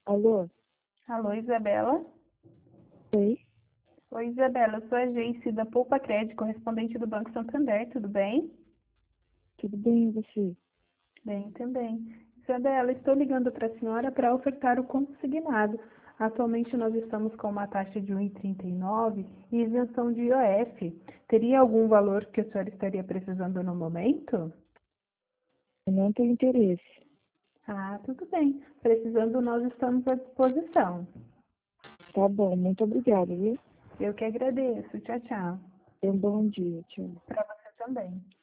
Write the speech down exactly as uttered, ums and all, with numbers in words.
Alô? Alô, Isabela? Oi? Oi, Isabela, eu sou a Geice da Poupa Crédito, correspondente do Banco Santander, tudo bem? Tudo bem, e você? Bem, também. Isabela, estou ligando para a senhora para ofertar o consignado. Atualmente nós estamos com uma taxa de um vírgula trinta e nove e isenção de I O F. Teria algum valor que a senhora estaria precisando no momento? Eu não tenho interesse. Ah, tudo bem. Precisando, nós estamos à disposição. Tá bom, muito obrigada, viu? Eu que agradeço. Tchau, tchau. Tenha um bom dia, tchau. Para você também.